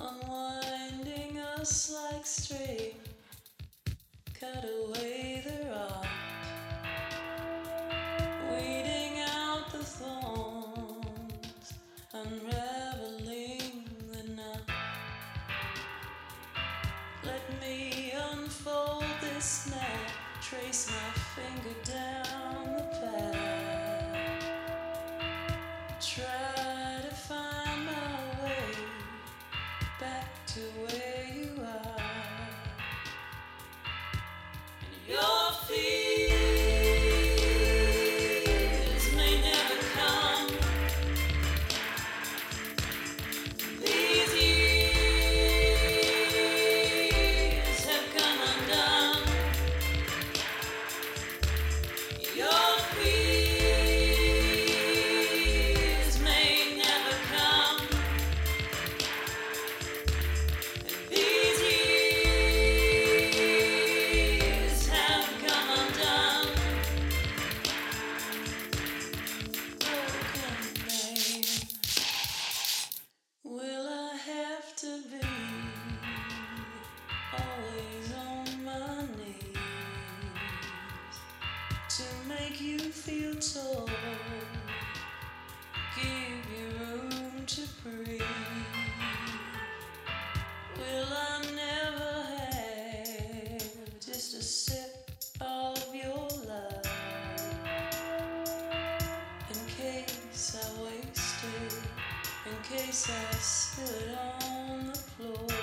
unwinding us like string, cut away the rot, weeding out the thorns, unraveling the knot. Let me unfold this net, trace my finger down the path, try to find my way back to where you are. And your fears may never come. These years have come undone. Your fears may never come. These years have come undone. Broken name. Will I have to be always on my knees to make you feel tall, give you room to breathe? Will I never have just a sip of your love in case I wasted, in case I stood on the floor?